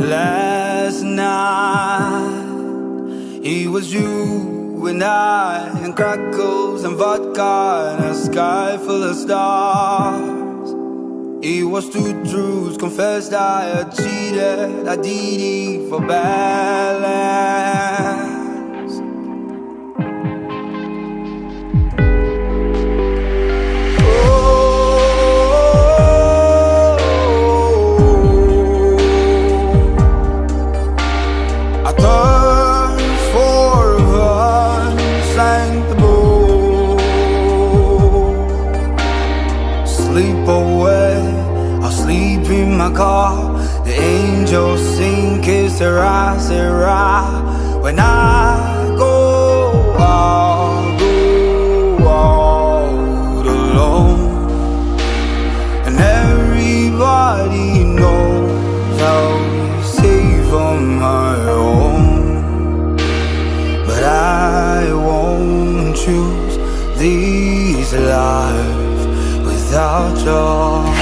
Last night it was you and I, and crackles and vodka and a sky full of stars. It was two truths confessed. I had cheated, I did it for balance. Sleep away, I'll sleep in my car. The angels sing, kiss her eyes, her eye. When I go, I'll go out alone. And everybody knows I'll be safe on my own. But I won't choose these lives without you.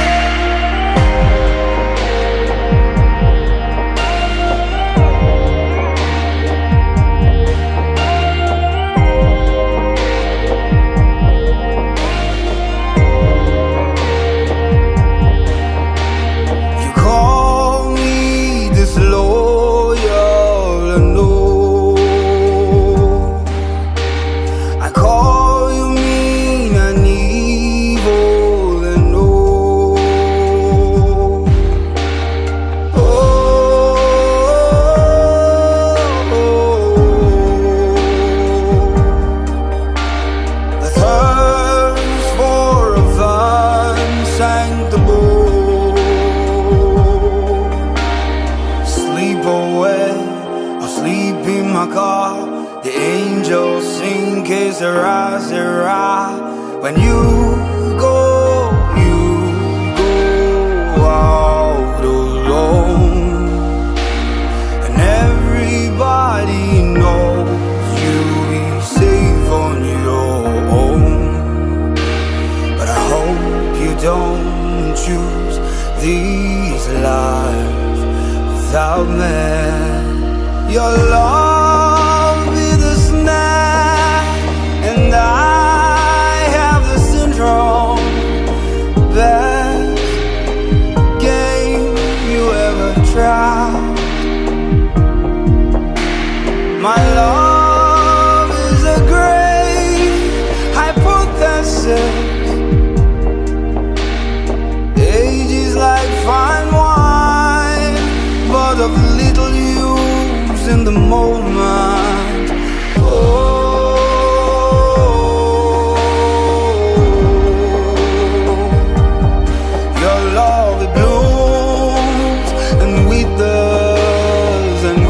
You call me disloyal, and no, I call you mean and evil, and no. The thirst for revenge sank the boat. Sleep away, I'll sleep in my car. The angels sing, kiss her eyes, her eye. When you go out alone. And everybody knows you'll be safe on your own. But I hope you don't choose these lives without me. Your love is a snack, and I have the syndrome. Best game you ever tried. My love is a great hypothesis. Age is like fine wine, but of little use in the moment. Your love, it blooms and withers and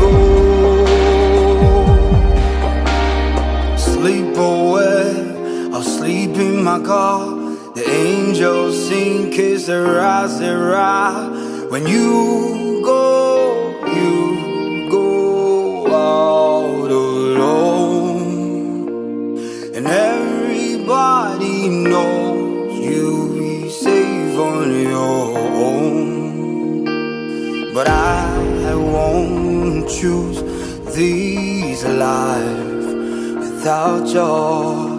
goes. Sleep away, I'll sleep in my car. The angels sing, kiss her eyes, her eye. When you go out alone. And everybody knows you'll be safe on your own. But I won't choose these lives without you.